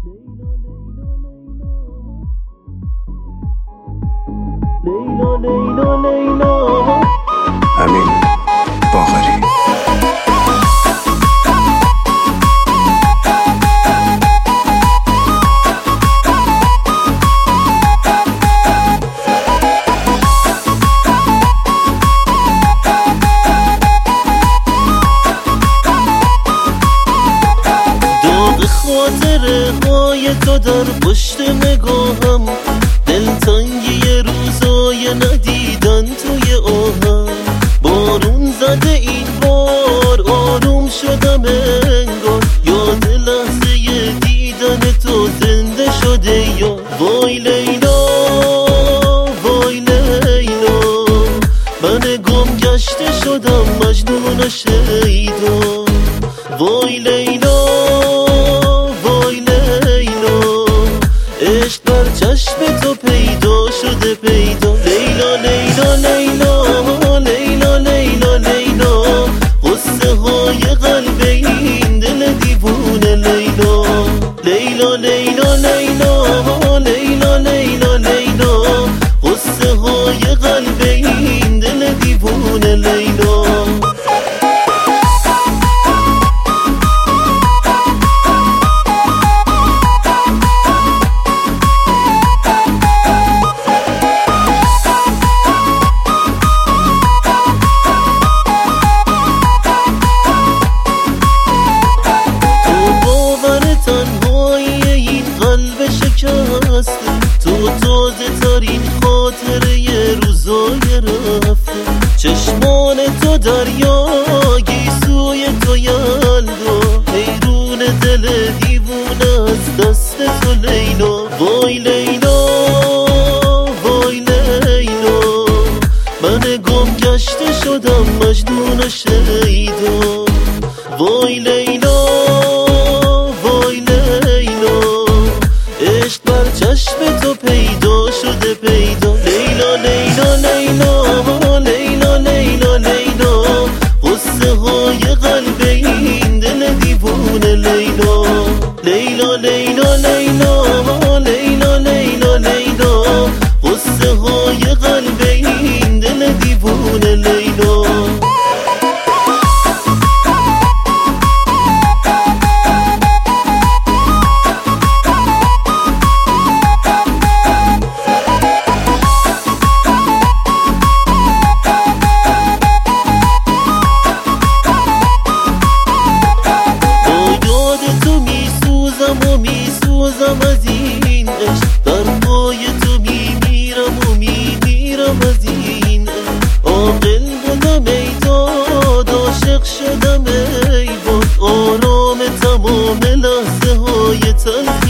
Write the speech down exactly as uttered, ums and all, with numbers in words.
لیلا لیلا لیلا امین باقری. داغ خاطره های تو در پشت نگاهم، دلتنگی روزای ندیدن توی آهم. بارون زده این بار آروم شدم انگار، یاد لحظه دیدن تو زنده شده یا وای لیلا وای لیلا. من گم گشته شدم مجنون شیدا. وای لیلا وای لیلا، عشق بر چشم تو پیدا شده پیدا. لیلا لیلا لیلا لیلا لیلا لیلا، قصه های قلب این دل دیوونه. لیلا لیلا لیلا لیلا لیلا لیلا لیلا، قصه های قلب این دل دیوونه. لیلا تو تازه ترین خاطره یه روزای رفته. چشمان تو دریایی سوی تو یلدا، حیرون دل دیوونه از دست تو. لیلا وای لیلا وای لیلا، من گم گشته شدم مجنون شیدا. وای لیلا وای لیلا، عشق بر چشم تو پیدا شده پیدا. لیلا لیلا لیلا لیلا لیلا لیلا، قصه های قلب این دل دیوونه. لیلا لیلا لیلا لیلا لیلا لیلا لیلا، قصه های قلب این دل دیوونه. لیلا میسوزم از این عشق، در پای تو میمیرم و میمیرم از این عشق. عاقل بودم ای داد، عاشق شدم ای باد، آرام تمام لحظه های تلخ